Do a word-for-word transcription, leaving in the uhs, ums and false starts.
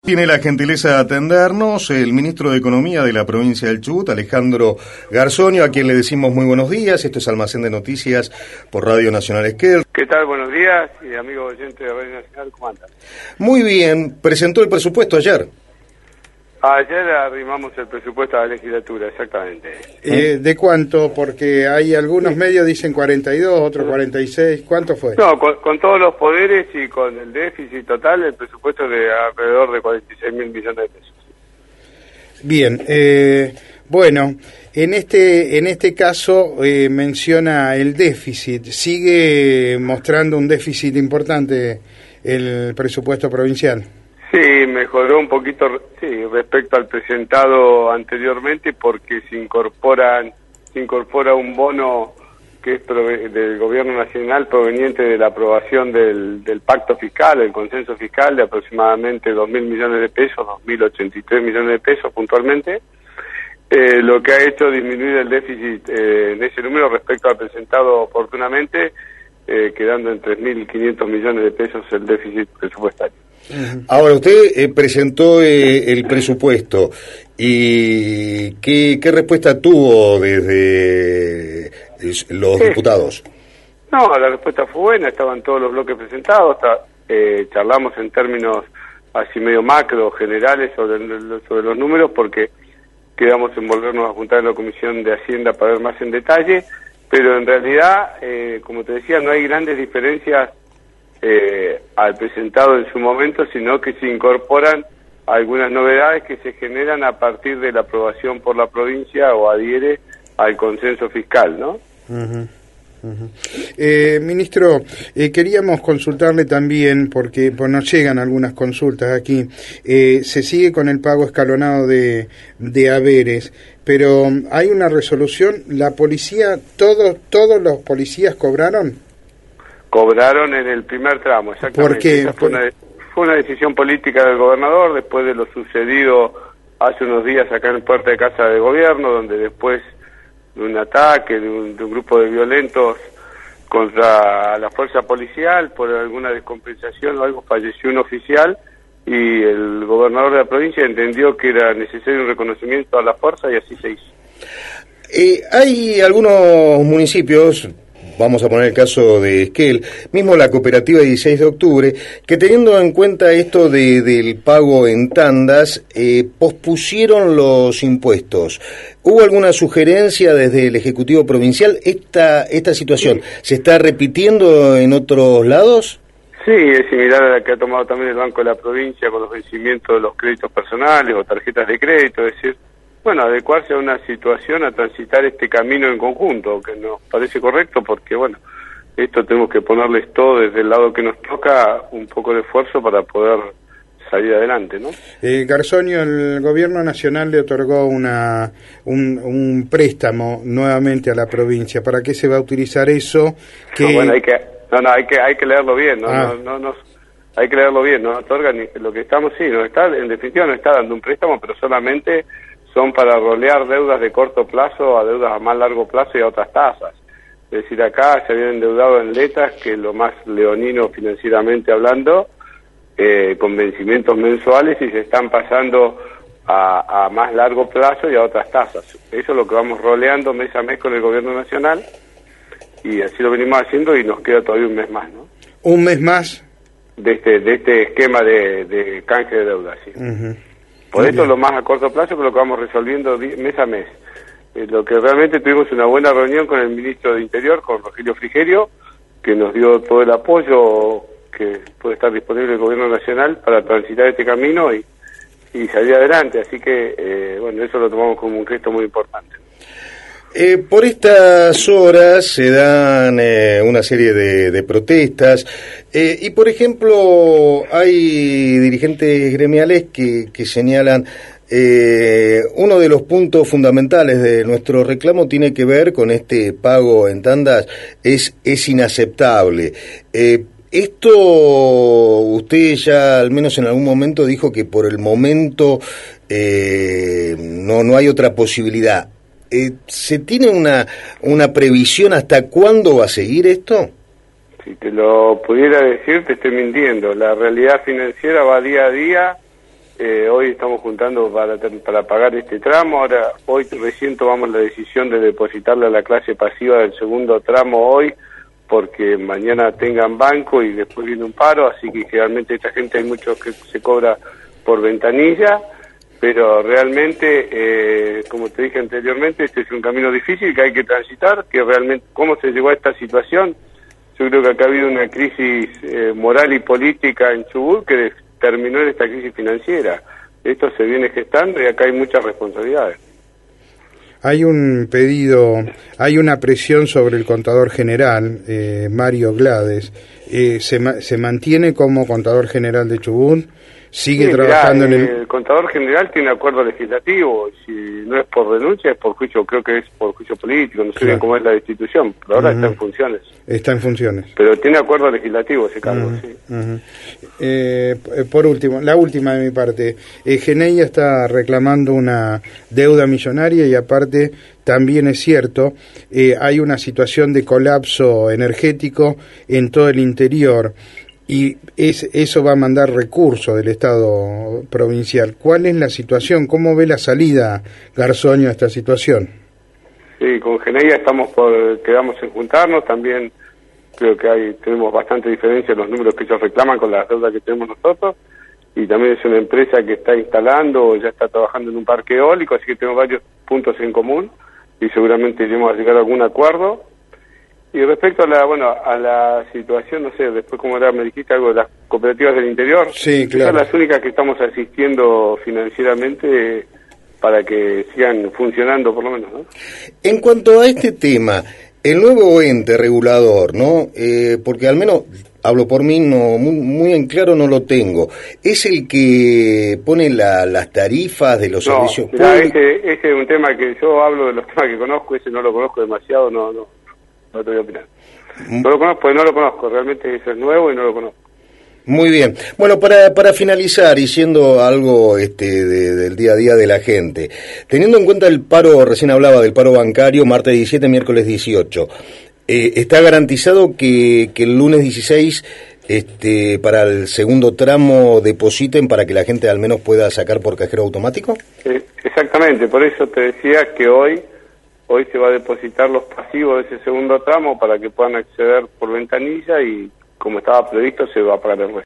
Tiene la gentileza de atendernos el ministro de Economía de la provincia del Chubut, Alejandro Garzonio, a quien le decimos muy buenos días. Esto es Almacén de Noticias por Radio Nacional Esquel. ¿Qué tal? Buenos días, y amigos oyentes de Radio Nacional, ¿cómo andan? Muy bien, presentó el presupuesto ayer. Ayer arrimamos el presupuesto a la legislatura, exactamente. Eh, ¿De cuánto? Porque hay algunos medios dicen cuarenta y dos, otros cuarenta y seis. ¿Cuánto fue? No, con, con todos los poderes y con el déficit total, el presupuesto es de alrededor de cuarenta y seis mil millones de pesos. Bien, eh, bueno, en este en este caso eh, menciona el déficit. ¿Sigue mostrando un déficit importante el presupuesto provincial? Sí, mejoró un poquito, sí, respecto al presentado anteriormente, porque se incorporan, se incorpora un bono que es prove- del gobierno nacional proveniente de la aprobación del, del pacto fiscal, el consenso fiscal, de aproximadamente dos mil millones de pesos, dos mil ochenta y tres millones de pesos puntualmente, eh, lo que ha hecho disminuir el déficit eh, en ese número respecto al presentado oportunamente, eh, quedando en tres mil quinientos millones de pesos el déficit presupuestario. Ahora, usted eh, presentó eh, el presupuesto y ¿qué, qué respuesta tuvo desde eh, los sí. diputados? No, la respuesta fue buena, estaban todos los bloques presentados, está, eh, charlamos en términos así medio macro, generales, sobre, sobre los números, porque quedamos en volvernos a juntar en la Comisión de Hacienda para ver más en detalle, pero en realidad, eh, como te decía, no hay grandes diferencias Eh, al presentado en su momento, sino que se incorporan algunas novedades que se generan a partir de la aprobación por la provincia o adhiere al consenso fiscal, ¿no? Uh-huh. Uh-huh. Eh, ministro, eh, queríamos consultarle también, porque pues, nos llegan algunas consultas aquí, eh, se sigue con el pago escalonado de, de haberes, pero hay una resolución, la policía, todos, todos los policías cobraron. Cobraron en el primer tramo, exactamente. ¿Por qué? Esa fue, una, fue una decisión política del gobernador después de lo sucedido hace unos días acá en Puerta de Casa de Gobierno, donde después de un ataque de un, de un grupo de violentos contra la fuerza policial por alguna descompensación o algo, falleció un oficial y el gobernador de la provincia entendió que era necesario un reconocimiento a la fuerza y así se hizo. Eh, hay algunos municipios, vamos a poner el caso de Esquel, mismo la cooperativa dieciséis de octubre, que teniendo en cuenta esto de, del pago en tandas, eh, pospusieron los impuestos. ¿Hubo alguna sugerencia desde el Ejecutivo Provincial? ¿Esta, esta situación se está repitiendo en otros lados? Sí, es similar a la que ha tomado también el Banco de la Provincia con los vencimientos de los créditos personales o tarjetas de crédito, es decir, bueno, adecuarse a una situación, a transitar este camino en conjunto, que nos parece correcto porque, bueno, esto tenemos que ponerles todo desde el lado que nos toca, un poco de esfuerzo para poder salir adelante, ¿no? Eh, Garzonio, el gobierno nacional le otorgó una un, un préstamo nuevamente a la provincia. ¿Para qué se va a utilizar eso? Que... No, bueno, hay que, no, no, hay que, hay que leerlo bien, ¿no? Ah. No, no, no, hay que leerlo bien, ¿no? Otorga ni, lo que estamos, sí, nos está, en definitiva nos está dando un préstamo, pero solamente son para rolear deudas de corto plazo a deudas a más largo plazo y a otras tasas. Es decir, acá se habían endeudado en letras, que es lo más leonino financieramente hablando, eh, con vencimientos mensuales y se están pasando a, a más largo plazo y a otras tasas. Eso es lo que vamos roleando mes a mes con el gobierno nacional y así lo venimos haciendo y nos queda todavía un mes más, ¿no? ¿Un mes más? De este, de este esquema de, de canje de deuda, sí. Uh-huh. Por esto lo más a corto plazo, pero lo que vamos resolviendo mes a mes. Eh, lo que realmente tuvimos una buena reunión con el ministro de Interior, con Rogelio Frigerio, que nos dio todo el apoyo que puede estar disponible el gobierno nacional para transitar este camino y, y salir adelante. Así que, eh, bueno, eso lo tomamos como un gesto muy importante. Eh, por estas horas se dan eh, una serie de, de protestas eh, y, por ejemplo, hay dirigentes gremiales que, que señalan eh, uno de los puntos fundamentales de nuestro reclamo tiene que ver con este pago en tandas, es, es inaceptable. Eh, esto usted ya al menos en algún momento dijo que por el momento eh, no, no hay otra posibilidad. Eh, ¿Se tiene una, una previsión hasta cuándo va a seguir esto? Si te lo pudiera decir, te estoy mintiendo. La realidad financiera va día a día eh, hoy estamos juntando para, para pagar este tramo. Ahora, hoy recién tomamos la decisión de depositarle a la clase pasiva del segundo tramo hoy, porque mañana tengan banco y después viene un paro, así que generalmente esta gente hay muchos que se cobra por ventanilla, pero realmente, eh, como te dije anteriormente, este es un camino difícil que hay que transitar, que realmente, ¿cómo se llegó a esta situación? Yo creo que acá ha habido una crisis eh, moral y política en Chubut que terminó en esta crisis financiera. Esto se viene gestando y acá hay muchas responsabilidades. Hay un pedido, hay una presión sobre el contador general, eh, Mario Glades. Eh, se, ma ¿Se mantiene como contador general de Chubut? ¿Sigue sí, trabajando mirá, en el...? El contador general tiene acuerdo legislativo. Si no es por renuncia, es por juicio, creo que es por juicio político. No sé bien cómo es la institución, pero ahora uh-huh. está en funciones. Está en funciones. Pero tiene acuerdo legislativo ese cargo, uh-huh. sí. Uh-huh. eh, por último, la última de mi parte. Eh, Geneia está reclamando una deuda millonaria y aparte... También es cierto, eh, hay una situación de colapso energético en todo el interior y es, eso va a mandar recursos del Estado provincial. ¿Cuál es la situación? ¿Cómo ve la salida, Garzonio, a esta situación? Sí, con Geneia estamos por, quedamos en juntarnos, también creo que hay tenemos bastante diferencia en los números que ellos reclaman con las deudas que tenemos nosotros, y también es una empresa que está instalando, ya está trabajando en un parque eólico, así que tenemos varios puntos en común, y seguramente iremos a llegar a algún acuerdo. Y respecto a la bueno a la situación, no sé, después como era, me dijiste algo de las cooperativas del interior, sí, claro. Son las únicas que estamos asistiendo financieramente para que sigan funcionando por lo menos, ¿no? En cuanto a este tema, el nuevo ente regulador, ¿no? Eh, porque al menos, hablo por mí, no muy, muy en claro no lo tengo. ¿Es el que pone la, las tarifas de los no, servicios mirá, públicos? Ese, ese es un tema que yo hablo de los temas que conozco, ese no lo conozco demasiado, no no, no te voy a opinar. No lo conozco porque no lo conozco, realmente ese es nuevo y no lo conozco. Muy bien. Bueno, para, para finalizar y siendo algo este, de, del día a día de la gente, teniendo en cuenta el paro, recién hablaba del paro bancario, martes diecisiete, miércoles dieciocho, eh, ¿está garantizado que, que el lunes dieciséis este, para el segundo tramo depositen para que la gente al menos pueda sacar por cajero automático? Eh, exactamente, por eso te decía que hoy hoy se va a depositar los pasivos de ese segundo tramo para que puedan acceder por ventanilla y como estaba previsto se va a pagar el resto.